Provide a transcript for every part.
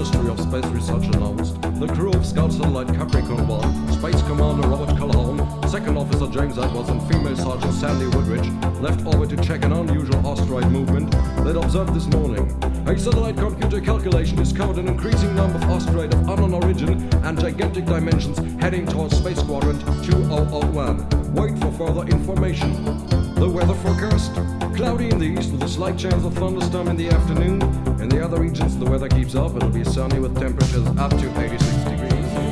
Ministry of Space Research announced the crew of Scout Satellite Capricorn 1, Space Commander Robert Calhoun, Second Officer James Edwards and Female Sergeant Sandy Woodridge left orbit to check an unusual asteroid movement they'd observed this morning. A satellite computer calculation discovered an increasing number of asteroids of unknown origin and gigantic dimensions heading towards Space Quadrant 2001. Wait for further information. The weather forecast: cloudy in the east with a slight chance of thunderstorm in the afternoon. In the other regions, the weather keeps up. It'll be sunny with temperatures up to 86 degrees.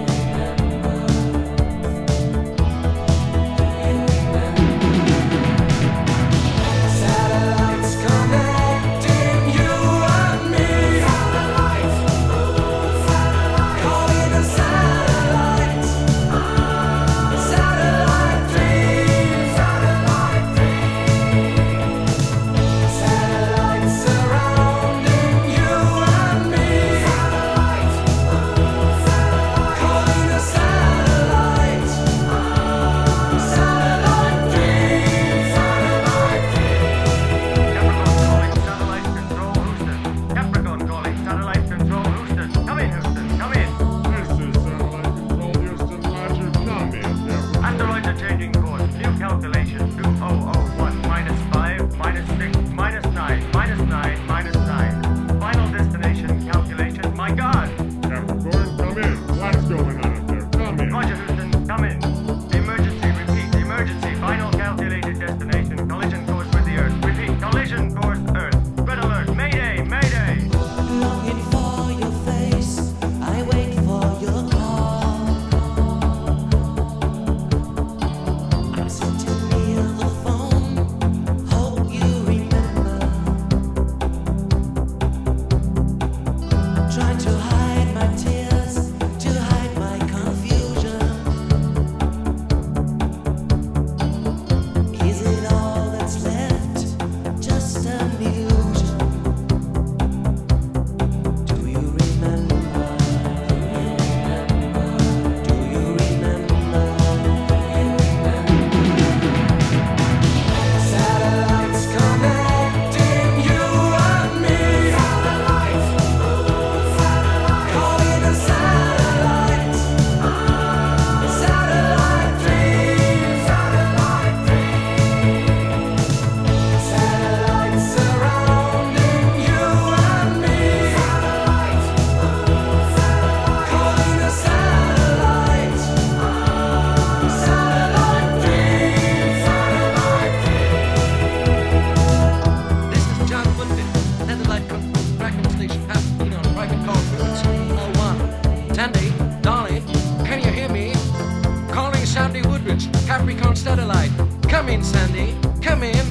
Capricorn satellite. Come in, Sandy. Come in.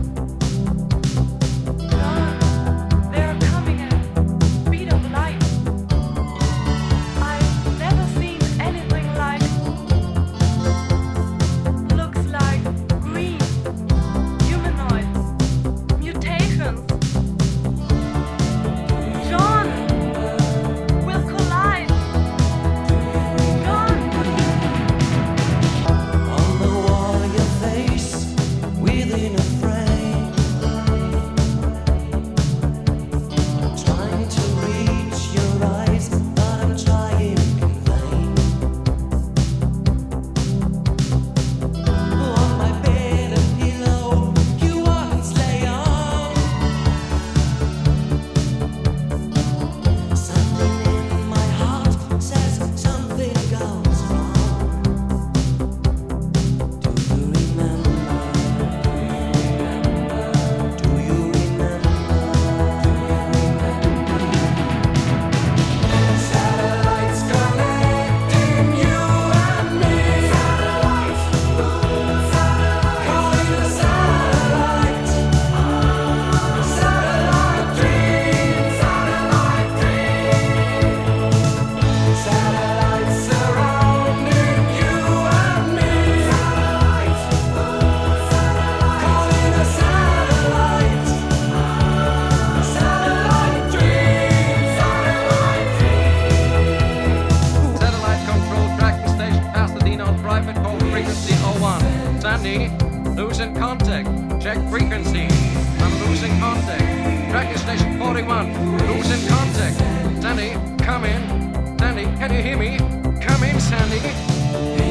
John, they're coming at speed of light. I've never seen anything like. Looks like green, humanoids, mutations. John, we'll collide. John. On the wall, your face within a frame. I'm trying to reach your eyes, but I'm trying in vain. On my bed and pillow, you once lay on. Something in my heart says something goes wrong. Do you remember? Do you remember? Satellites connecting you and me. Calling a satellite. Satellite dream. Satellites surrounding you and me. Calling a satellite. Satellite dream. Satellite control tracking station past the Denon private call frequency 01. Sandy, losing contact. Check frequency. I'm losing contact. Tracking station 41. Losing contact. Sandy, Come in. Sandy, can you hear me? Come in, Sandy.